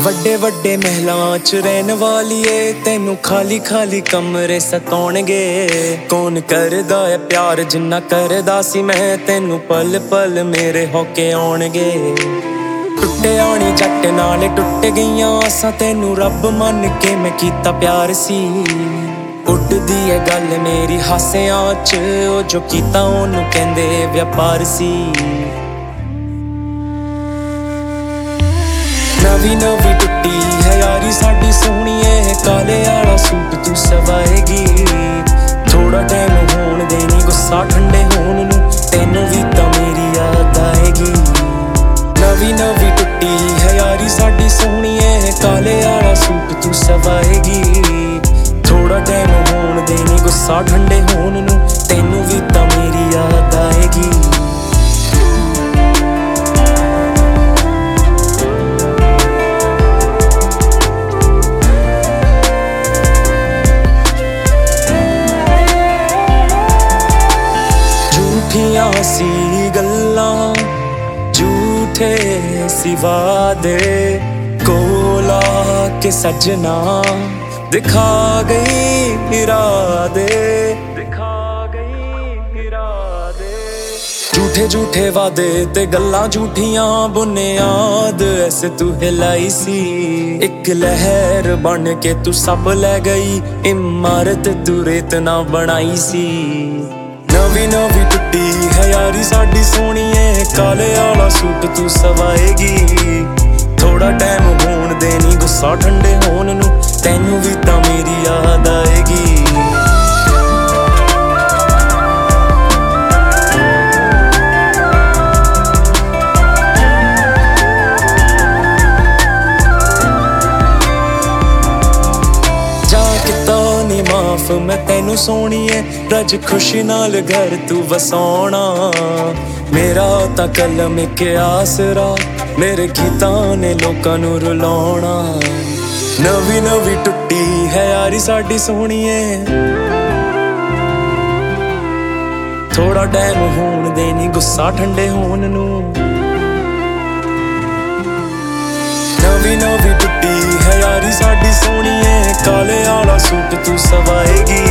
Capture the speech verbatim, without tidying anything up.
ਵੱਡੇ ਵੱਡੇ ਮਹਿਲਾਂ ਚ ਰਹਿਣ ਵਾਲੀਏ, ਤੈਨੂੰ ਖਾਲੀ ਖਾਲੀ ਕਮਰੇ ਸਤਾਉਣਗੇ। ਕੌਣ ਕਰਦਾ ਏ ਪਿਆਰ ਜਿੰਨਾ ਕਰਦਾ ਸੀ ਮੈਂ, ਤੈਨੂੰ ਪਲ ਪਲ ਮੇਰੇ ਹੋਕੇ ਆਉਣਗੇ। ਟੁੱਟਿਆ ਨੀ ਜੱਟ ਨਾਲੇ ਟੁੱਟ ਗਈਆਂ ਆਸਾਂ, ਤੈਨੂੰ ਰੱਬ ਮੰਨ ਕੇ ਮੈਂ ਕੀਤਾ ਪਿਆਰ ਸੀ। ਉੱਡਦੀ ਏ ਗੱਲ ਮੇਰੀ ਹਾਸਿਆਂ ਚ, ਉਹ ਜੋ ਕੀਤਾ ਉਹਨੂੰ ਕਹਿੰਦੇ ਵਪਾਰ ਸੀ। ਨਵੀਂ ਨਵੀਂ ਟੁੱਟੀ ਹੈ ਯਾਰੀ ਸਾਡੀ ਸੋਹਣੀਏ, ਕਾਲੇ ਵਾਲਾ ਸੂਟ ਤੂੰ ਸਵਾਏਗੀ। ਥੋੜਾ ਟਾਈਮ ਹੋਣ ਦੇਣੀ ਗੁੱਸਾ ਠੰਡੇ ਹੋਣ ਨੂੰ, ਤੈਨੂੰ ਵੀ ਤਾਂ ਮੇਰੀ ਯਾਦ ਆਏਗੀ। ਨਵੀਂ ਨਵੀਂ ਟੁੱਟੀ ਹੈ ਯਾਰੀ ਸਾਡੀ ਸੋਹਣੀਏ, ਕਾਲੇ ਵਾਲਾ ਸੂਟ ਤੂੰ ਸਵਾਏਗੀ। ਥੋੜਾ ਟਾਈਮ ਹੋਣ ਦੇਣੀ ਗੁੱਸਾ ਠੰਡੇ ਹੋਣ ਨੂੰ, ਤੈਨੂੰ ਵੀ ਤਾਂ ਮੇਰੀ ਯਾਦ ਆਏਗੀ। ਝੂਠੀਆਂ ਸੀ ਗੱਲਾਂ, ਝੂਠੇ ਸੀ ਵਾਦੇ, ਕੋਲ ਆ ਕੇ ਸੱਜਣਾ ਦਿਖਾ ਗਈ ਇਰਾਦੇ, ਦਿਖਾ ਗਈ ਇਰਾਦੇ। ਝੂਠੇ ਝੂਠੇ ਵਾਦੇ ਤੇ ਗੱਲਾਂ ਝੂਠੀਆਂ ਬੁਨਿਆਦ ਐਸੇ ਤੂੰ ਹਿਲਾਈ ਸੀ। ਇੱਕ ਲਹਿਰ ਬਣ ਕੇ ਤੂੰ ਸਭ ਲੈ ਗਈ, ਇਮਾਰਤ ਤੂੰ ਰੇਤ ਨਾ ਬਣਾਈ ਸੀ। ਨਵੀਂ ਨਵੀਂ ਟੁੱਟੀ ਹੈ ਯਾਰੀ ਸਾਡੀ ਸੋਹਣੀਏ, ਕਾਲੇ ਵਾਲਾ ਸੂਟ ਤੂੰ ਸਵਾਏਗੀ। ਥੋੜਾ ਟਾਈਮ ਹੋਣ ਦੇਣੀ ਗੁੱਸਾ ਠੰਡੇ ਹੋਣ ਨੂੰ, ਤੈਨੂੰ ਵੀ ਤਾਂ ਮੇਰੀ ਯਾਦ ਆਏਗੀ। ਜਾ ਕੀਤਾ ਨੀ ਮਾਫ ਮੈਂ ਤੈਨੂੰ ਸੋਹਣੀਏ, ਰੱਜ ਖੁਸ਼ੀ ਨਾਲ ਘਰ ਤੂੰ ਵਸਾਉਣਾ। ਮੇਰਾ ਤਾਂ ਕਲਮ ਇੱਕ ਆਸਰਾ, ਮੇਰੇ ਗੀਤਾਂ ਨੇ ਲੋਕਾਂ ਨੂੰ ਰੁਲਾਉਣਾ। ਨਵੀਂ ਨਵੀਂ ਟੁੱਟੀ ਹੈ ਯਾਰੀ ਸਾਡੀ ਸੋਹਣੀਏ, ਥੋੜਾ ਟਾਈਮ ਹੋਣ ਦੇਣੀ ਗੁੱਸਾ ਠੰਡੇ ਹੋਣ ਨੂੰ। ਨਵੀਂ ਨਵੀਂ ਟੁੱਟੀ ਹੈ ਯਾਰੀ ਸਾਡੀ ਸੋਹਣੀਏ, ਕਾਲੇ ਵਾਲਾ ਸੂਟ ਤੂੰ ਸਵਾਏਗੀ।